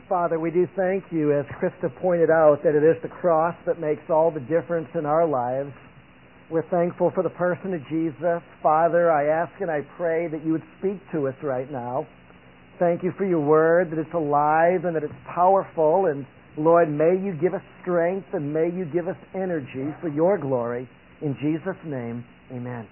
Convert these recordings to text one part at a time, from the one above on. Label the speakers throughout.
Speaker 1: Father, we do thank you, as Krista pointed out, that it is the cross that makes all the difference in our lives. We're thankful for the person of Jesus. Father, I ask and I pray that you would speak to us right now. Thank you for your word, that it's alive and that it's powerful. And Lord, may you give us strength and may you give us energy for your glory. In Jesus' name, amen.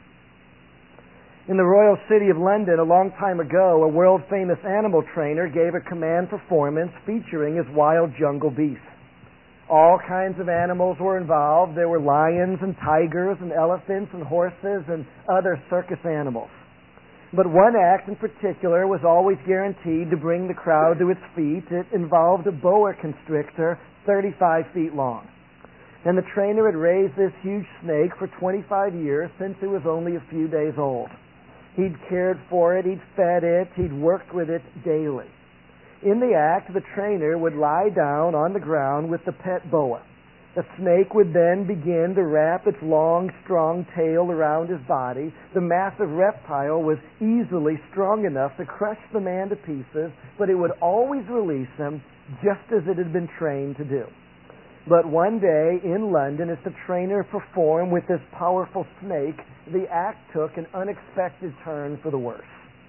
Speaker 1: In the royal city of London a long time ago, a world-famous animal trainer gave a command performance featuring his wild jungle beasts. All kinds of animals were involved. There were lions and tigers and elephants and horses and other circus animals. But one act in particular was always guaranteed to bring the crowd to its feet. It involved a boa constrictor 35 feet long. And the trainer had raised this huge snake for 25 years since it was only a few days old. He'd cared for it, he'd fed it, he'd worked with it daily. In the act, the trainer would lie down on the ground with the pet boa. The snake would then begin to wrap its long, strong tail around his body. The massive reptile was easily strong enough to crush the man to pieces, but it would always release him just as it had been trained to do. But one day in London, as the trainer performed with this powerful snake, the act took an unexpected turn for the worse.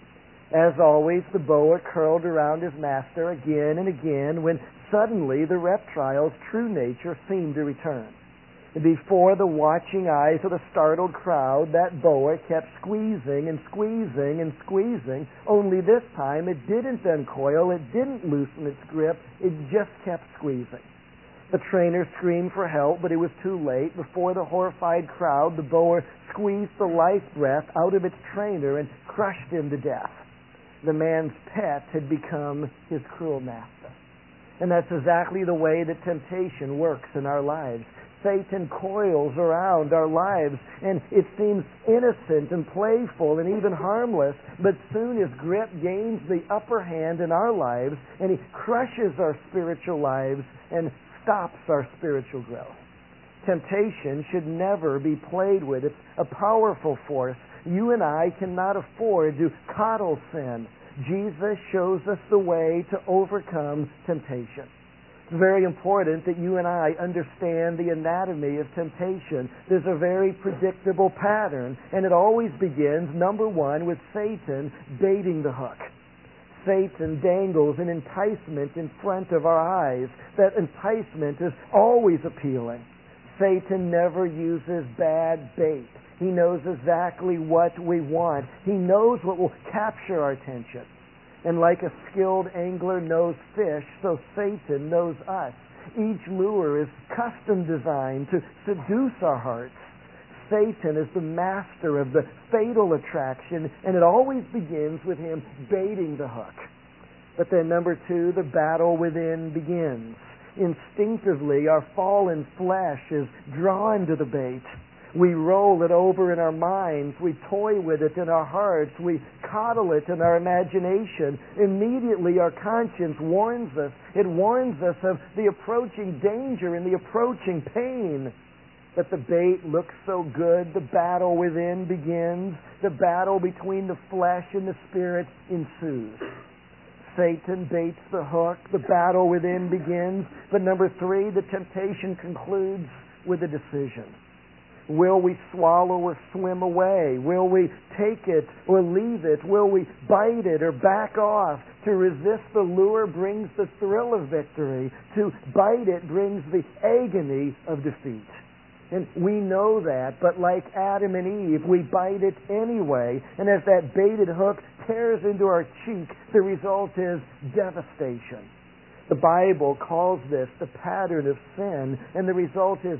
Speaker 1: As always, the boa curled around his master again and again when suddenly the reptile's true nature seemed to return. Before the watching eyes of the startled crowd, that boa kept squeezing and squeezing and squeezing, only this time it didn't uncoil, it didn't loosen its grip, it just kept squeezing. The trainer screamed for help, but it was too late. Before the horrified crowd, the boa squeezed the life breath out of its trainer and crushed him to death. The man's pet had become his cruel master. And that's exactly the way that temptation works in our lives. Satan coils around our lives, and it seems innocent and playful and even harmless, but soon his grip gains the upper hand in our lives, and he crushes our spiritual lives and stops our spiritual growth. Temptation should never be played with. It's a powerful force. You and I cannot afford to coddle sin. Jesus shows us the way to overcome temptation. It's very important that you and I understand the anatomy of temptation. There's a very predictable pattern, and it always begins, number one, with Satan baiting the hook. Satan dangles an enticement in front of our eyes. That enticement is always appealing. Satan never uses bad bait. He knows exactly what we want. He knows what will capture our attention. And like a skilled angler knows fish, so Satan knows us. Each lure is custom designed to seduce our hearts. Satan is the master of the fatal attraction, and it always begins with him baiting the hook. But then number two, the battle within begins. Instinctively, our fallen flesh is drawn to the bait. We roll it over in our minds. We toy with it in our hearts. We coddle it in our imagination. Immediately, our conscience warns us. It warns us of the approaching danger and the approaching pain. But the bait looks so good. The battle within begins. The battle between the flesh and the spirit ensues. Satan baits the hook. The battle within begins. But number three, the temptation concludes with a decision. Will we swallow or swim away? Will we take it or leave it? Will we bite it or back off? To resist the lure brings the thrill of victory. To bite it brings the agony of defeat. And we know that, but like Adam and Eve, we bite it anyway. And as that baited hook tears into our cheek, the result is devastation. The Bible calls this the pattern of sin, and the result is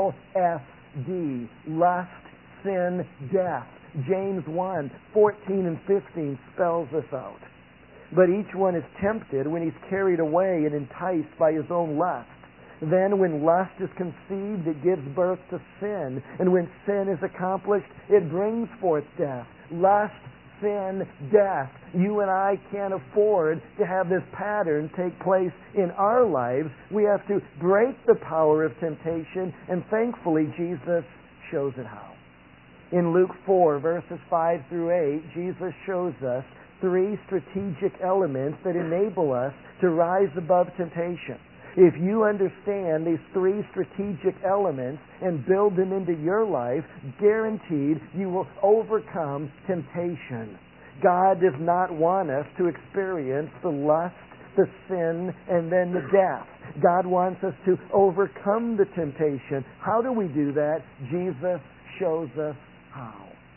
Speaker 1: LSD, lust, sin, death. James 1:14 and 15 spells this out. But each one is tempted when he's carried away and enticed by his own lust. Then when lust is conceived, it gives birth to sin. And when sin is accomplished, it brings forth death. Lust, sin, death. You and I can't afford to have this pattern take place in our lives. We have to break the power of temptation, and thankfully Jesus shows it how. In Luke 4, verses 5 through 8, Jesus shows us three strategic elements that enable us to rise above temptation. If you understand these three strategic elements and build them into your life, guaranteed you will overcome temptation. God does not want us to experience the lust, the sin, and then the death. God wants us to overcome the temptation. How do we do that? Jesus shows us how.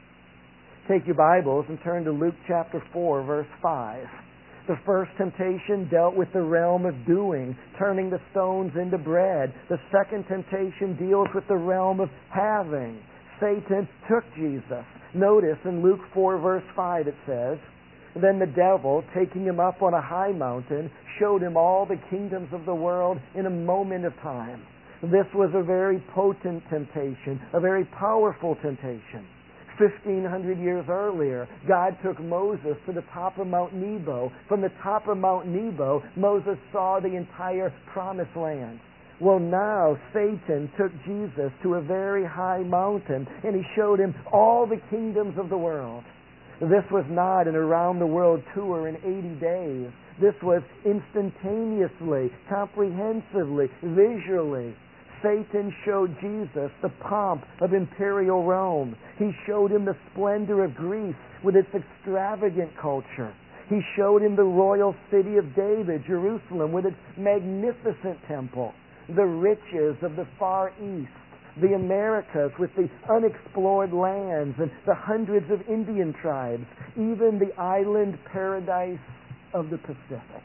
Speaker 1: Take your Bibles and turn to Luke chapter 4, verse 5. The first temptation dealt with the realm of doing, turning the stones into bread. The second temptation deals with the realm of having. Satan took Jesus. Notice in Luke 4, verse 5 it says, "Then the devil, taking him up on a high mountain, showed him all the kingdoms of the world in a moment of time." This was a very potent temptation, a very powerful temptation. 1,500 years earlier, God took Moses to the top of Mount Nebo. From the top of Mount Nebo, Moses saw the entire promised land. Well, now Satan took Jesus to a very high mountain, and he showed him all the kingdoms of the world. This was not an around-the-world tour in 80 days. This was instantaneously, comprehensively, visually. Satan showed Jesus the pomp of imperial Rome. He showed him the splendor of Greece with its extravagant culture. He showed him the royal city of David, Jerusalem, with its magnificent temple. The riches of the Far East, the Americas with the unexplored lands and the hundreds of Indian tribes, even the island paradise of the Pacific.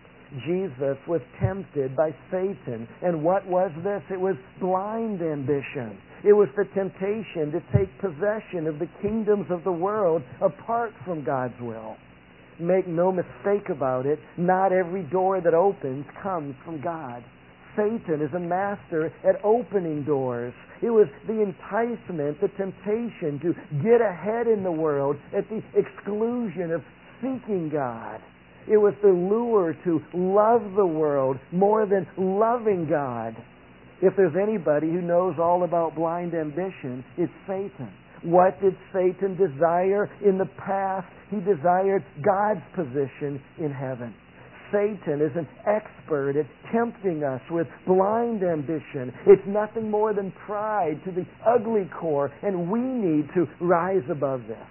Speaker 1: Jesus was tempted by Satan. And what was this? It was blind ambition. It was the temptation to take possession of the kingdoms of the world apart from God's will. Make no mistake about it, not every door that opens comes from God. Satan is a master at opening doors. It was the enticement, the temptation to get ahead in the world at the exclusion of seeking God. It was the lure to love the world more than loving God. If there's anybody who knows all about blind ambition, it's Satan. What did Satan desire in the past? He desired God's position in heaven. Satan is an expert at tempting us with blind ambition. It's nothing more than pride to the ugly core, and we need to rise above this.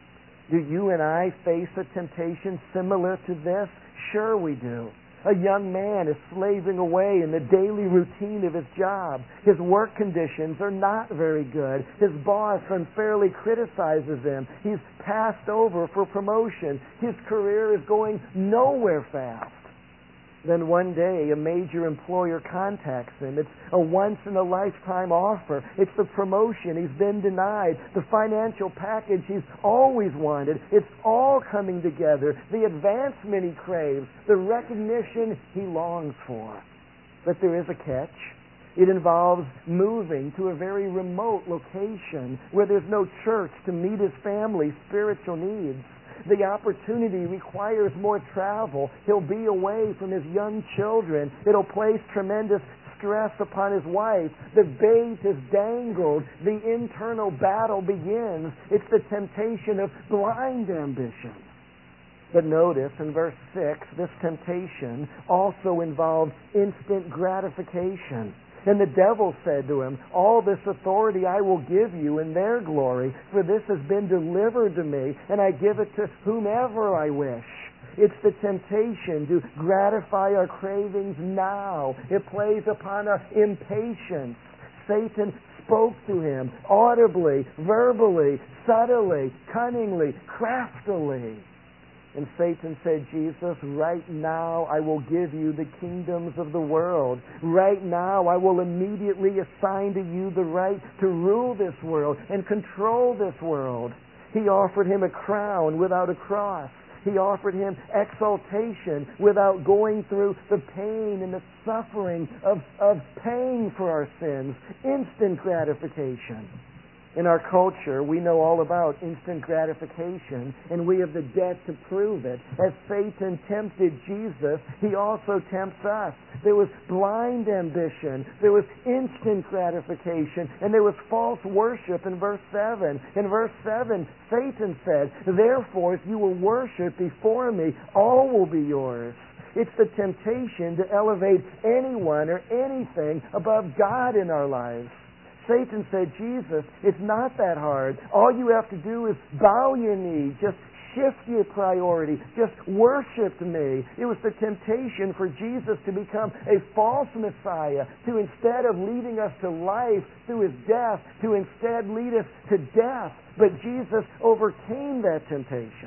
Speaker 1: Do you and I face a temptation similar to this? Sure we do. A young man is slaving away in the daily routine of his job. His work conditions are not very good. His boss unfairly criticizes him. He's passed over for promotion. His career is going nowhere fast. Then one day, a major employer contacts him. It's a once-in-a-lifetime offer. It's the promotion he's been denied, the financial package he's always wanted. It's all coming together. The advancement he craves, the recognition he longs for. But there is a catch. It involves moving to a very remote location where there's no church to meet his family's spiritual needs. The opportunity requires more travel. He'll be away from his young children. It'll place tremendous stress upon his wife. The bait is dangled. The internal battle begins. It's the temptation of blind ambition. But notice in verse 6, this temptation also involved instant gratification. And the devil said to him, "All this authority I will give you in their glory, for this has been delivered to me, and I give it to whomever I wish." It's the temptation to gratify our cravings now. It plays upon our impatience. Satan spoke to him audibly, verbally, subtly, cunningly, craftily. And Satan said, "Jesus, right now I will give you the kingdoms of the world. Right now I will immediately assign to you the right to rule this world and control this world." He offered him a crown without a cross. He offered him exaltation without going through the pain and the suffering of paying for our sins. Instant gratification. In our culture, we know all about instant gratification, and we have the debt to prove it. As Satan tempted Jesus, he also tempts us. There was blind ambition, there was instant gratification, and there was false worship in verse 7. In verse 7, Satan said, "Therefore, if you will worship before me, all will be yours." It's the temptation to elevate anyone or anything above God in our lives. Satan said, "Jesus, it's not that hard. All you have to do is bow your knee. Just shift your priority. Just worship me." It was the temptation for Jesus to become a false Messiah, to instead of leading us to life through his death, to instead lead us to death. But Jesus overcame that temptation.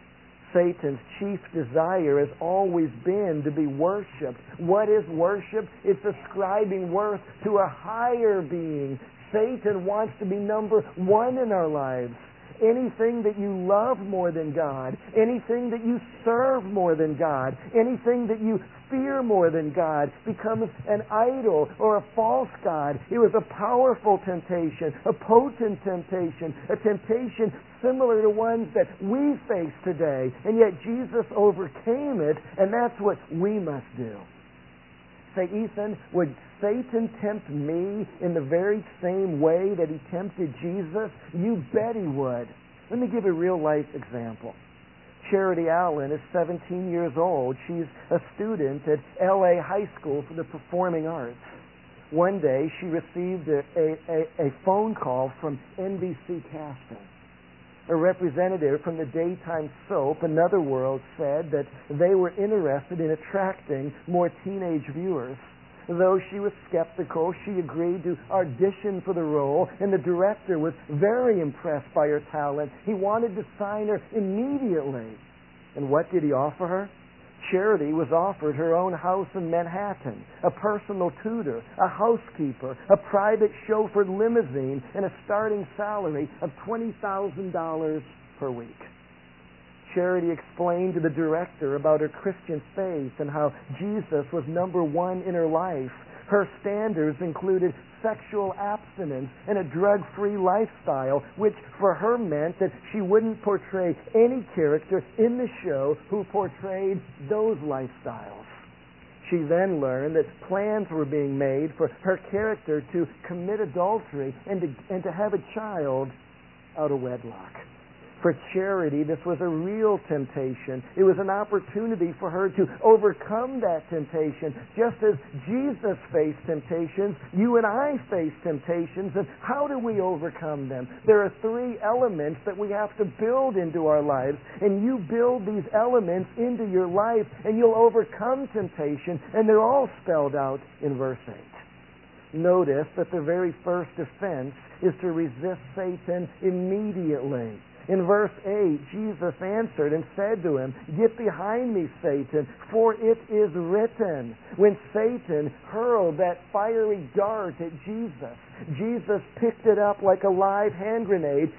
Speaker 1: Satan's chief desire has always been to be worshipped. What is worship? It's ascribing worth to a higher being. Satan wants to be number one in our lives. Anything that you love more than God, anything that you serve more than God, anything that you fear more than God becomes an idol or a false god. It was a powerful temptation, a potent temptation, a temptation similar to ones that we face today. And yet Jesus overcame it, and that's what we must do. Say, "Ethan, would Satan tempt me in the very same way that he tempted Jesus?" You bet he would. Let me give a real life example. Charity Allen is 17 years old. She's a student at LA High School for the Performing Arts. One day she received a phone call from NBC Casting. A representative from the daytime soap Another World said that they were interested in attracting more teenage viewers. Though she was skeptical, she agreed to audition for the role, and the director was very impressed by her talent. He wanted to sign her immediately. And what did he offer her? Charity was offered her own house in Manhattan, a personal tutor, a housekeeper, a private chauffeured limousine, and a starting salary of $20,000 per week. Charity explained to the director about her Christian faith and how Jesus was number one in her life. Her standards included sexual abstinence and a drug-free lifestyle, which for her meant that she wouldn't portray any character in the show who portrayed those lifestyles. She then learned that plans were being made for her character to commit adultery and to have a child out of wedlock. For Charity, this was a real temptation. It was an opportunity for her to overcome that temptation. Just as Jesus faced temptations, you and I face temptations. And how do we overcome them? There are three elements that we have to build into our lives. And you build these elements into your life, and you'll overcome temptation. And they're all spelled out in verse 8. Notice that the very first defense is to resist Satan immediately. In verse 8, Jesus answered and said to him, "Get behind me, Satan, for it is written." When Satan hurled that fiery dart at Jesus, Jesus picked it up like a live hand grenade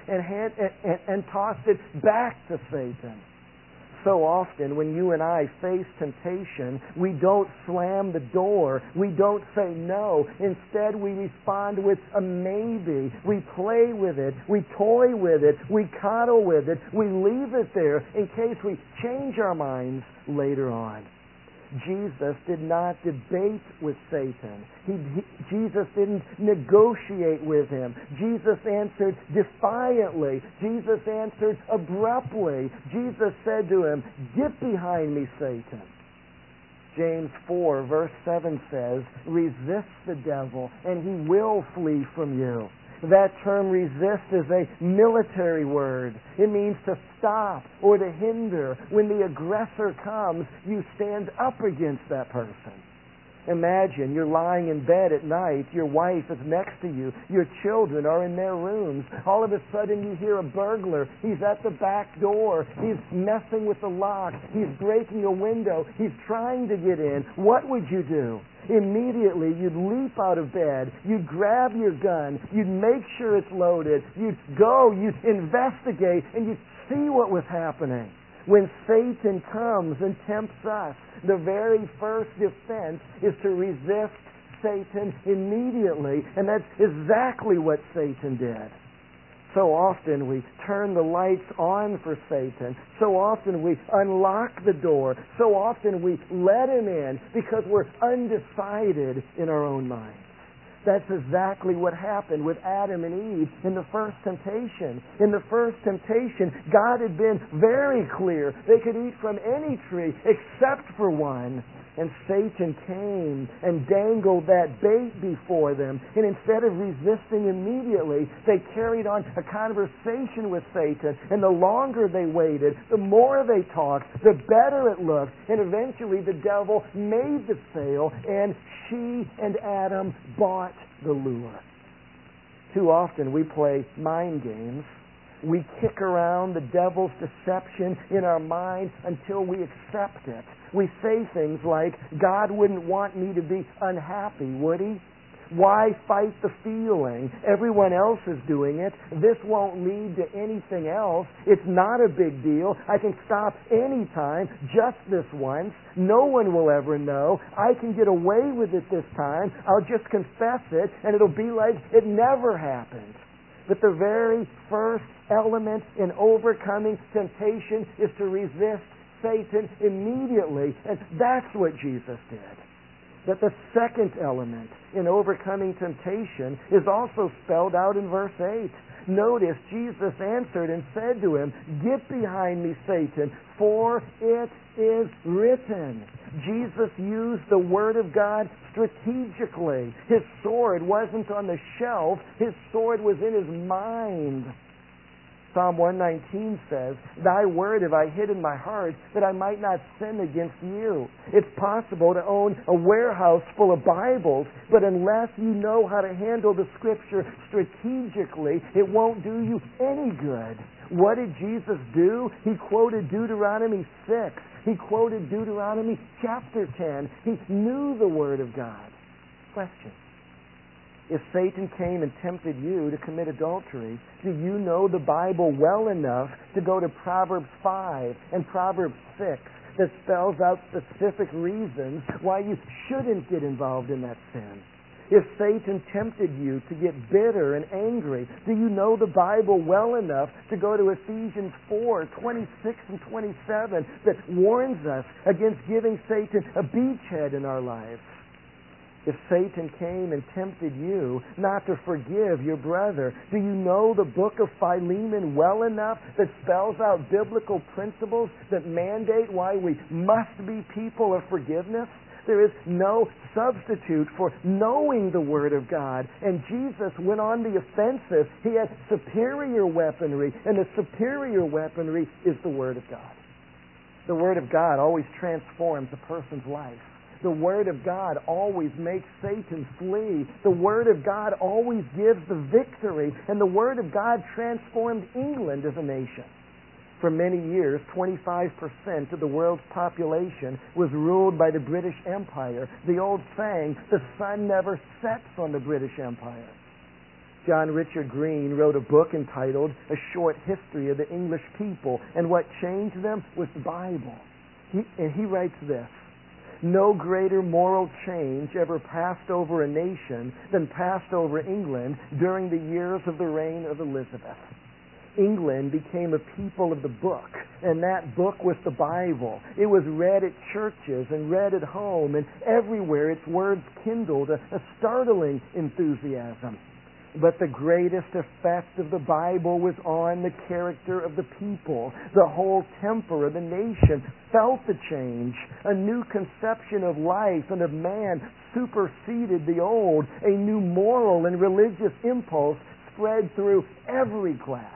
Speaker 1: and tossed it back to Satan. So often when you and I face temptation, we don't slam the door. We don't say no. Instead, we respond with a maybe. We play with it. We toy with it. We coddle with it. We leave it there in case we change our minds later on. Jesus did not debate with Satan. Jesus didn't negotiate with him. Jesus answered defiantly. Jesus answered abruptly. Jesus said to him, "Get behind me, Satan." James 4 verse 7 says, "Resist the devil, and he will flee from you." That term resist is a military word. It means to stop or to hinder. When the aggressor comes, you stand up against that person. Imagine you're lying in bed at night, your wife is next to you, your children are in their rooms. All of a sudden you hear a burglar. He's at the back door. He's messing with the lock. He's breaking a window. He's trying to get in. What would you do? Immediately you'd leap out of bed. You'd grab your gun. You'd make sure it's loaded. You'd go. You'd investigate, and you'd see what was happening. When Satan comes and tempts us, the very first defense is to resist Satan immediately. And that's exactly what Satan did. So often we turn the lights on for Satan. So often we unlock the door. So often we let him in because we're undecided in our own minds. That's exactly what happened with Adam and Eve in the first temptation. In the first temptation, God had been very clear. They could eat from any tree except for one. And Satan came and dangled that bait before them. And instead of resisting immediately, they carried on a conversation with Satan. And the longer they waited, the more they talked, the better it looked. And eventually the devil made the sale, and she and Adam bought the lure. Too often we play mind games. We kick around the devil's deception in our mind until we accept it. We say things like, God wouldn't want me to be unhappy, would he? Why fight the feeling? Everyone else is doing it. This won't lead to anything else. It's not a big deal. I can stop anytime, just this once. No one will ever know. I can get away with it this time. I'll just confess it, and it'll be like it never happened. But the very first element in overcoming temptation is to resist Satan immediately. And that's what Jesus did. But the second element in overcoming temptation is also spelled out in verse 8. Notice Jesus answered and said to him, "Get behind me, Satan, for it is written." Jesus used the Word of God strategically. His sword wasn't on the shelf. His sword was in his mind. Psalm 119 says, "Thy word have I hid in my heart, that I might not sin against you." It's possible to own a warehouse full of Bibles, but unless you know how to handle the Scripture strategically, it won't do you any good. What did Jesus do? He quoted Deuteronomy 6. He quoted Deuteronomy chapter 10. He knew the Word of God. Question: if Satan came and tempted you to commit adultery, do you know the Bible well enough to go to Proverbs 5 and Proverbs 6 that spells out specific reasons why you shouldn't get involved in that sin? If Satan tempted you to get bitter and angry, do you know the Bible well enough to go to Ephesians 4:26 and 27 that warns us against giving Satan a beachhead in our lives? If Satan came and tempted you not to forgive your brother, do you know the book of Philemon well enough that spells out biblical principles that mandate why we must be people of forgiveness? There is no substitute for knowing the Word of God. And Jesus went on the offensive. He had superior weaponry, and the superior weaponry is the Word of God. The Word of God always transforms a person's life. The Word of God always makes Satan flee. The Word of God always gives the victory. And the Word of God transformed England as a nation. For many years, 25% of the world's population was ruled by the British Empire. The old saying, the sun never sets on the British Empire. John Richard Green wrote a book entitled A Short History of the English People, and what changed them was the Bible. He writes this: "No greater moral change ever passed over a nation than passed over England during the years of the reign of Elizabeth. England became a people of the book, and that book was the Bible. It was read at churches and read at home, and everywhere its words kindled a startling enthusiasm. But the greatest effect of the Bible was on the character of the people. The whole temper of the nation felt the change. A new conception of life and of man superseded the old. A new moral and religious impulse spread through every class."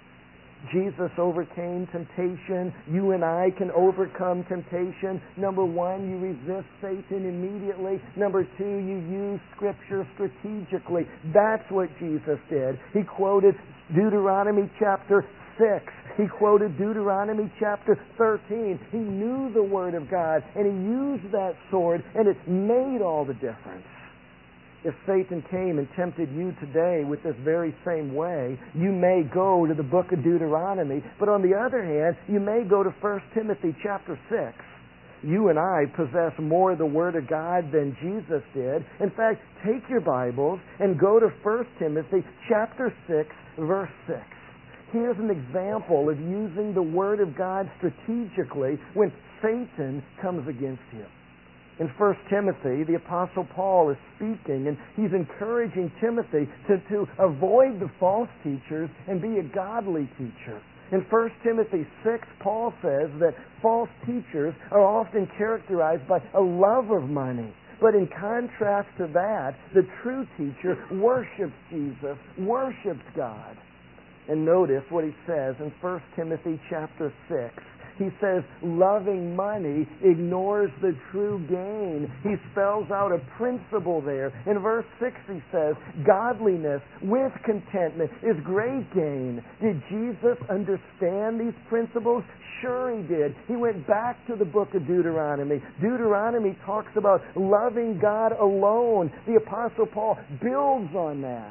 Speaker 1: Jesus overcame temptation. You and I can overcome temptation. Number one, you resist Satan immediately. Number two, you use Scripture strategically. That's what Jesus did. He quoted Deuteronomy chapter 6. He quoted Deuteronomy chapter 13. He knew the Word of God, and he used that sword, and it made all the difference. If Satan came and tempted you today with this very same way, you may go to the book of Deuteronomy, but on the other hand, you may go to 1 Timothy chapter 6. You and I possess more of the Word of God than Jesus did. In fact, take your Bibles and go to 1 Timothy chapter 6, Verse 6. Here's an example of using the Word of God strategically when Satan comes against you. In 1 Timothy, the Apostle Paul is speaking, and he's encouraging Timothy to avoid the false teachers and be a godly teacher. In 1 Timothy 6, Paul says that false teachers are often characterized by a love of money. But in contrast to that, the true teacher worships Jesus, worships God. And notice what he says in 1 Timothy chapter 6. He says, loving money ignores the true gain. He spells out a principle there. In verse 6 he says, godliness with contentment is great gain. Did Jesus understand these principles? Sure he did. He went back to the book of Deuteronomy. Deuteronomy talks about loving God alone. The Apostle Paul builds on that.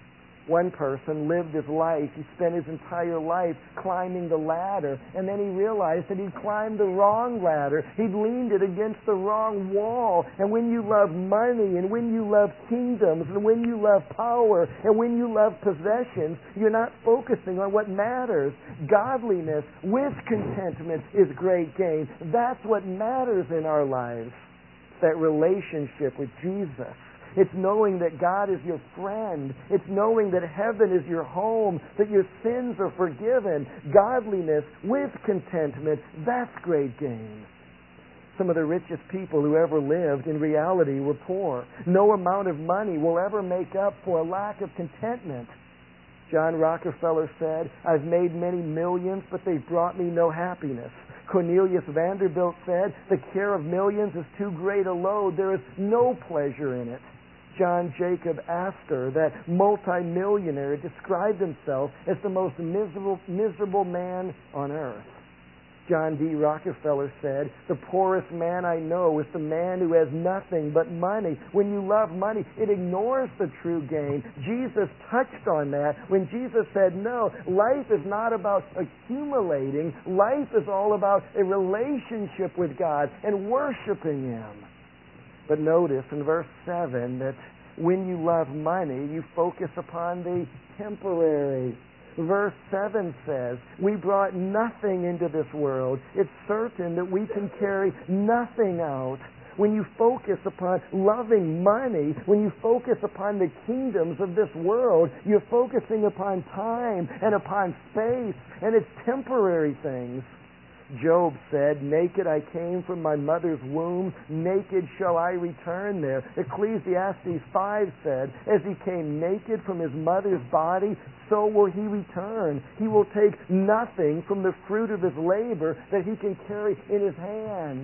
Speaker 1: One person lived his life, he spent his entire life climbing the ladder, and then he realized that he'd climbed the wrong ladder. He'd leaned it against the wrong wall. And when you love money, and when you love kingdoms, and when you love power, and when you love possessions, you're not focusing on what matters. Godliness with contentment is great gain. That's what matters in our lives. That relationship with Jesus. It's knowing that God is your friend. It's knowing that heaven is your home, that your sins are forgiven. Godliness with contentment, that's great gain. Some of the richest people who ever lived in reality were poor. No amount of money will ever make up for a lack of contentment. John Rockefeller said, I've made many millions, but they've brought me no happiness. Cornelius Vanderbilt said, the care of millions is too great a load. There is no pleasure in it. John Jacob Astor, that multimillionaire, described himself as the most miserable man on earth. John D. Rockefeller said, the poorest man I know is the man who has nothing but money. When you love money, it ignores the true gain. Jesus touched on that when Jesus said, no, life is not about accumulating. Life is all about a relationship with God and worshiping Him. But notice in verse 7 that when you love money, you focus upon the temporary. Verse 7 says, we brought nothing into this world. It's certain that we can carry nothing out. When you focus upon loving money, when you focus upon the kingdoms of this world, you're focusing upon time and upon space, and it's temporary things. Job said, naked I came from my mother's womb, naked shall I return there. Ecclesiastes 5 said, as he came naked from his mother's body, so will he return. He will take nothing from the fruit of his labor that he can carry in his hands.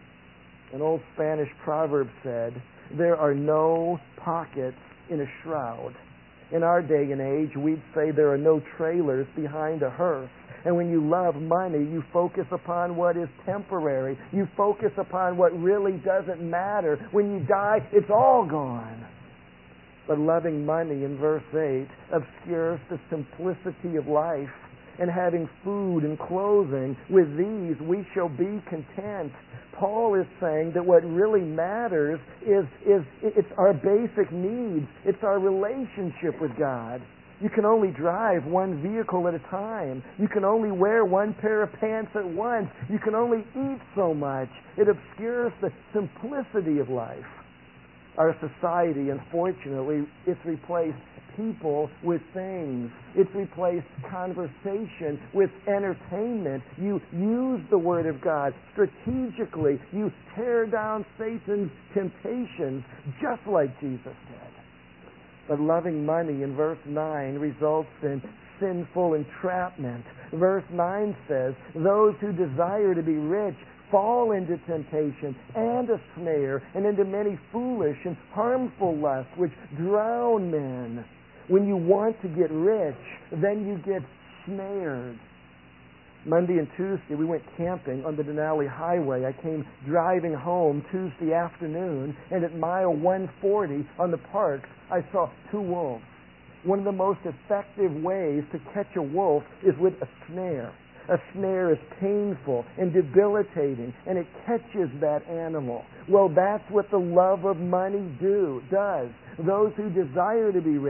Speaker 1: An old Spanish proverb said, there are no pockets in a shroud. In our day and age, we'd say there are no trailers behind a hearse. And when you love money, you focus upon what is temporary. You focus upon what really doesn't matter. When you die, it's all gone. But loving money, in verse 8, obscures the simplicity of life. And having food and clothing, with these we shall be content. Paul is saying that what really matters is it's our basic needs. It's our relationship with God. You can only drive one vehicle at a time. You can only wear one pair of pants at once. You can only eat so much. It obscures the simplicity of life. Our society, unfortunately, it's replaced people with things. It's replaced conversation with entertainment. You use the Word of God strategically. You tear down Satan's temptations just like Jesus did. But loving money in verse 9 results in sinful entrapment. Verse 9 says, those who desire to be rich fall into temptation and a snare and into many foolish and harmful lusts which drown men. When you want to get rich, then you get snared. Monday and Tuesday, we went camping on the Denali Highway. I came driving home Tuesday afternoon, and at mile 140 on the parks, I saw 2 wolves. One of the most effective ways to catch a wolf is with a snare. A snare is painful and debilitating, and it catches that animal. Well, that's what the love of money does. Those who desire to be rich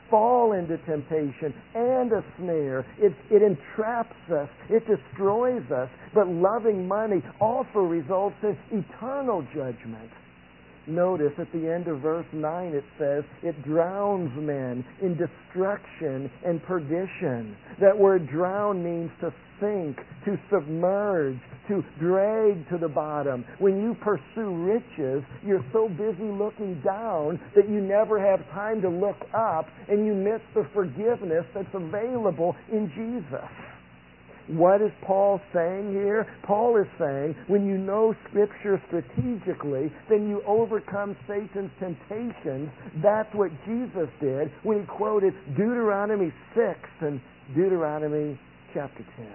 Speaker 1: fall into temptation and a snare. It entraps us. It destroys us. But loving money also results in eternal judgment. Notice at the end of verse 9 it says, it drowns men in destruction and perdition. That word drown means to sink, to submerge, to drag to the bottom. When you pursue riches, you're so busy looking down that you never have time to look up, and you miss the forgiveness that's available in Jesus. What is Paul saying here? Paul is saying, when you know Scripture strategically, then you overcome Satan's temptations. That's what Jesus did when he quoted Deuteronomy 6 and Deuteronomy chapter 10.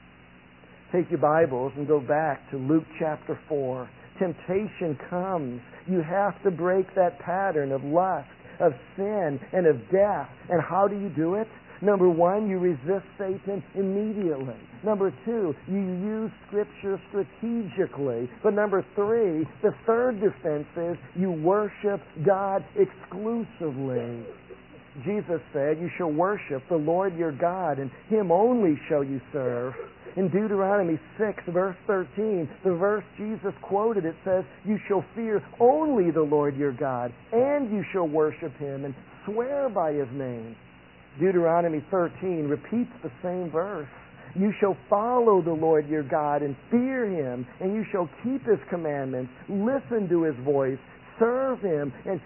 Speaker 1: Take your Bibles and go back to Luke chapter 4. Temptation comes. You have to break that pattern of lust, of sin, and of death. And how do you do it? Number one, you resist Satan immediately. Number two, you use Scripture strategically. But number three, the third defense is you worship God exclusively. Jesus said, you shall worship the Lord your God, and Him only shall you serve. In Deuteronomy 6, verse 13, the verse Jesus quoted, it says, you shall fear only the Lord your God, and you shall worship Him and swear by His name. Deuteronomy 13 repeats the same verse. You shall follow the Lord your God and fear Him, and you shall keep His commandments, listen to His voice, serve Him, and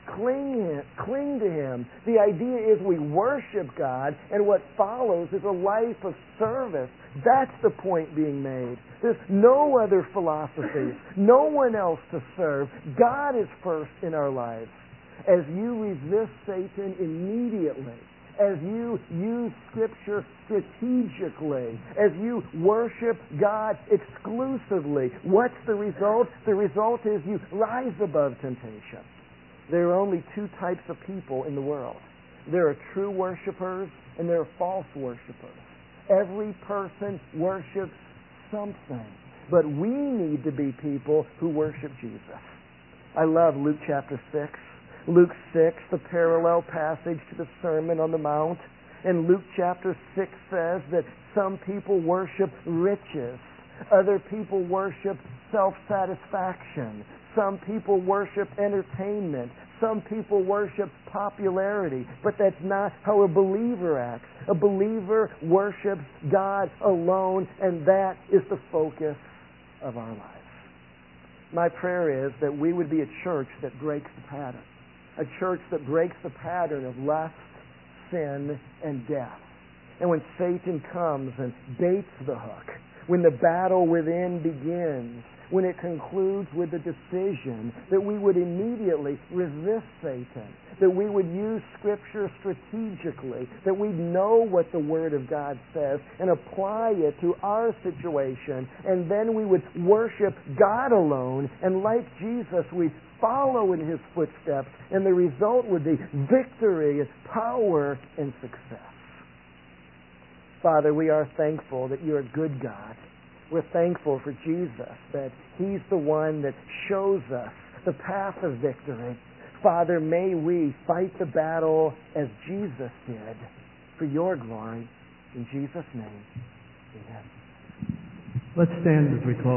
Speaker 1: cling to Him. The idea is we worship God, and what follows is a life of service. That's the point being made. There's no other philosophy, no one else to serve. God is first in our lives. As you resist Satan immediately, as you use Scripture strategically, as you worship God exclusively, what's the result? The result is you rise above temptation. There are only two types of people in the world. There are true worshipers and there are false worshipers. Every person worships something, but we need to be people who worship Jesus. I love Luke chapter 6. Luke 6, the parallel passage to the Sermon on the Mount. And Luke chapter 6 says that some people worship riches. Other people worship self-satisfaction. Some people worship entertainment. Some people worship popularity. But that's not how a believer acts. A believer worships God alone, and that is the focus of our lives. My prayer is that we would be a church that breaks the pattern. A church that breaks the pattern of lust, sin, and death. And when Satan comes and baits the hook, when the battle within begins, when it concludes with the decision, that we would immediately resist Satan, that we would use Scripture strategically, that we'd know what the Word of God says and apply it to our situation, and then we would worship God alone, and like Jesus, we follow in His footsteps, and the result would be victory, power, and success. Father, we are thankful that You're a good God. We're thankful for Jesus, that He's the one that shows us the path of victory. Father, may we fight the battle as Jesus did for Your glory. In Jesus' name, amen.
Speaker 2: Let's stand as we close.